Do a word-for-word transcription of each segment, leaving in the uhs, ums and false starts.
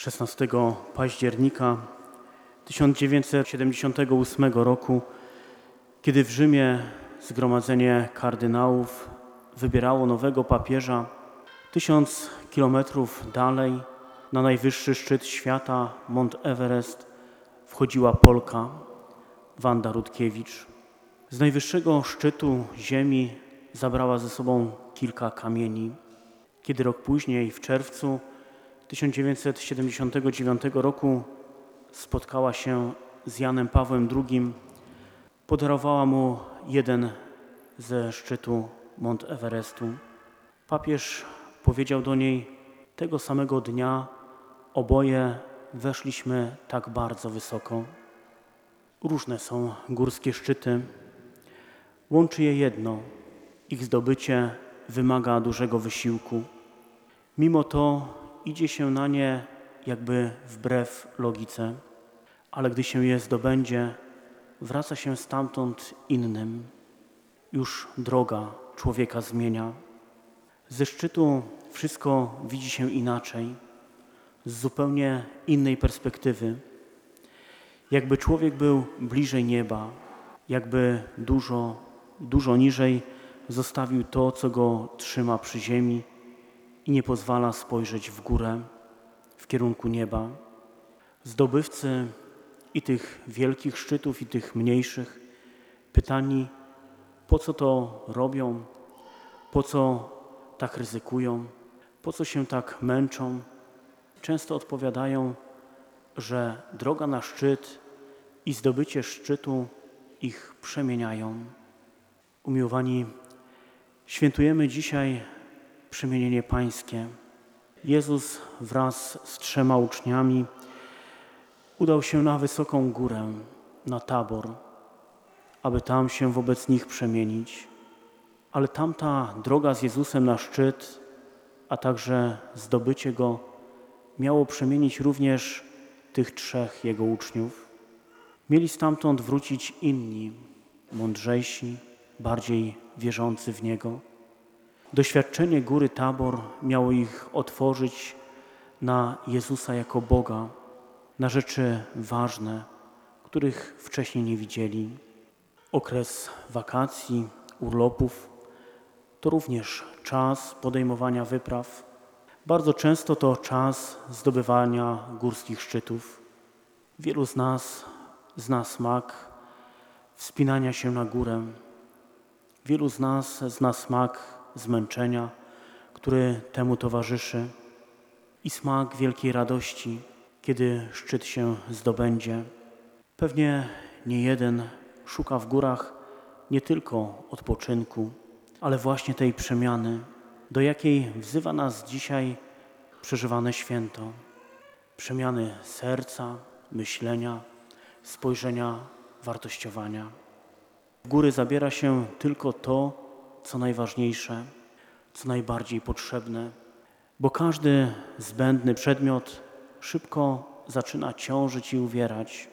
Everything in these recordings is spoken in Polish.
szesnastego października tysiąc dziewięćset siedemdziesiątego ósmego roku, kiedy w Rzymie zgromadzenie kardynałów wybierało nowego papieża, tysiąc kilometrów dalej, na najwyższy szczyt świata, Mont Everest, wchodziła Polka Wanda Rutkiewicz. Z najwyższego szczytu ziemi zabrała ze sobą kilka kamieni. Kiedy rok później, w czerwcu tysiąc dziewięćset siedemdziesiątego dziewiątego roku spotkała się z Janem Pawłem drugim, podarowała mu jeden ze szczytu Mont Everestu. Papież powiedział do niej: tego samego dnia oboje weszliśmy tak bardzo wysoko. Różne są górskie szczyty. Łączy je jedno: ich zdobycie wymaga dużego wysiłku. Mimo to idzie się na nie jakby wbrew logice, ale gdy się je zdobędzie, wraca się stamtąd innym. Już droga człowieka zmienia. Ze szczytu wszystko widzi się inaczej, z zupełnie innej perspektywy. Jakby człowiek był bliżej nieba, jakby dużo, dużo niżej zostawił to, co go trzyma przy ziemi i nie pozwala spojrzeć w górę, w kierunku nieba. Zdobywcy i tych wielkich szczytów, i tych mniejszych, pytani, po co to robią, po co tak ryzykują, po co się tak męczą, często odpowiadają, że droga na szczyt i zdobycie szczytu ich przemieniają. Umiłowani, świętujemy dzisiaj przemienienie Pańskie. Jezus wraz z trzema uczniami udał się na wysoką górę, na Tabor, aby tam się wobec nich przemienić. Ale tamta droga z Jezusem na szczyt, a także zdobycie Go, miało przemienić również tych trzech Jego uczniów. Mieli stamtąd wrócić inni, mądrzejsi, bardziej wierzący w Niego. Doświadczenie góry Tabor miało ich otworzyć na Jezusa jako Boga, na rzeczy ważne, których wcześniej nie widzieli. Okres wakacji, urlopów to również czas podejmowania wypraw. Bardzo często to czas zdobywania górskich szczytów. Wielu z nas zna smak wspinania się na górę. Wielu z nas zna smak zmęczenia, który temu towarzyszy, i smak wielkiej radości, kiedy szczyt się zdobędzie. Pewnie nie jeden szuka w górach nie tylko odpoczynku, ale właśnie tej przemiany, do jakiej wzywa nas dzisiaj przeżywane święto. Przemiany serca, myślenia, spojrzenia, wartościowania. W góry zabiera się tylko to, co najważniejsze, co najbardziej potrzebne, bo każdy zbędny przedmiot szybko zaczyna ciążyć i uwierać.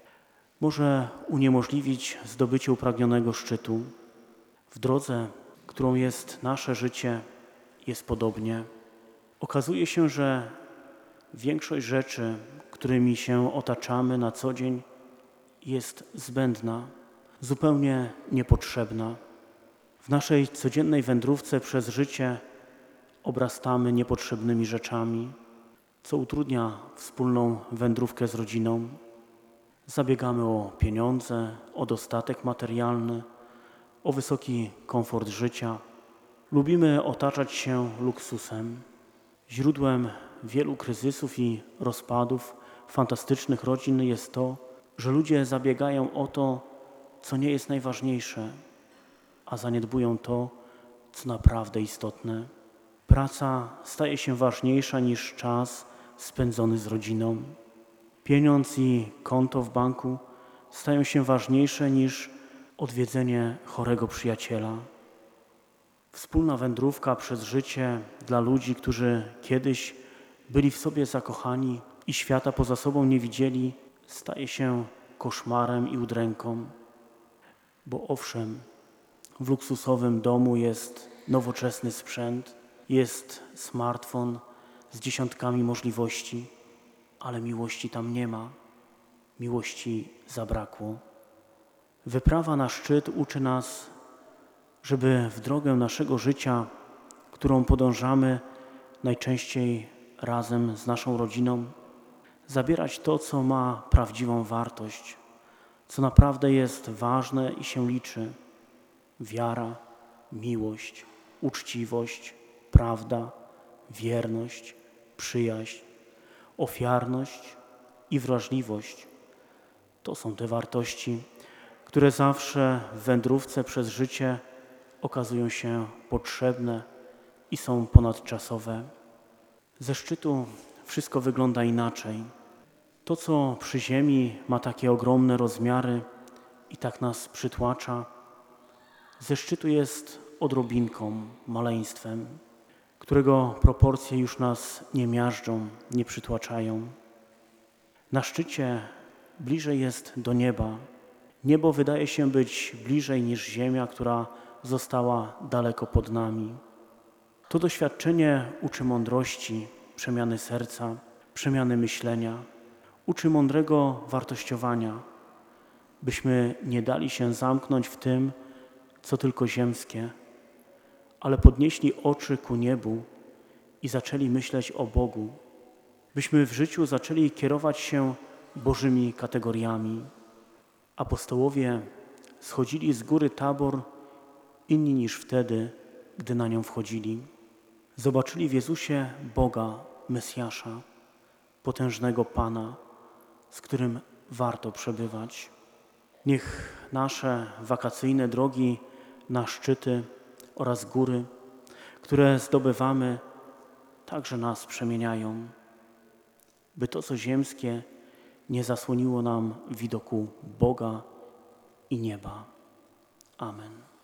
Może uniemożliwić zdobycie upragnionego szczytu. W drodze, którą jest nasze życie, jest podobnie. Okazuje się, że większość rzeczy, którymi się otaczamy na co dzień, jest zbędna, zupełnie niepotrzebna. W naszej codziennej wędrówce przez życie obrastamy niepotrzebnymi rzeczami, co utrudnia wspólną wędrówkę z rodziną. Zabiegamy o pieniądze, o dostatek materialny, o wysoki komfort życia. Lubimy otaczać się luksusem. Źródłem wielu kryzysów i rozpadów fantastycznych rodzin jest to, że ludzie zabiegają o to, co nie jest najważniejsze, a zaniedbują to, co naprawdę istotne. Praca staje się ważniejsza niż czas spędzony z rodziną. Pieniądz i konto w banku stają się ważniejsze niż odwiedzenie chorego przyjaciela. Wspólna wędrówka przez życie dla ludzi, którzy kiedyś byli w sobie zakochani i świata poza sobą nie widzieli, staje się koszmarem i udręką. Bo owszem, w luksusowym domu jest nowoczesny sprzęt, jest smartfon z dziesiątkami możliwości, ale miłości tam nie ma. Miłości zabrakło. Wyprawa na szczyt uczy nas, żeby w drogę naszego życia, którą podążamy najczęściej razem z naszą rodziną, zabierać to, co ma prawdziwą wartość, co naprawdę jest ważne i się liczy. Wiara, miłość, uczciwość, prawda, wierność, przyjaźń, ofiarność i wrażliwość. To są te wartości, które zawsze w wędrówce przez życie okazują się potrzebne i są ponadczasowe. Ze szczytu wszystko wygląda inaczej. To, co przy ziemi ma takie ogromne rozmiary i tak nas przytłacza, ze szczytu jest odrobinką, maleństwem, którego proporcje już nas nie miażdżą, nie przytłaczają. Na szczycie bliżej jest do nieba. Niebo wydaje się być bliżej niż ziemia, która została daleko pod nami. To doświadczenie uczy mądrości, przemiany serca, przemiany myślenia, uczy mądrego wartościowania, byśmy nie dali się zamknąć w tym, co tylko ziemskie, ale podnieśli oczy ku niebu i zaczęli myśleć o Bogu, byśmy w życiu zaczęli kierować się Bożymi kategoriami. Apostołowie schodzili z góry Tabor inni niż wtedy, gdy na nią wchodzili. Zobaczyli w Jezusie Boga, Mesjasza, potężnego Pana, z którym warto przebywać. Niech nasze wakacyjne drogi na szczyty oraz góry, które zdobywamy, także nas przemieniają, by to, co ziemskie, nie zasłoniło nam widoku Boga i nieba. Amen.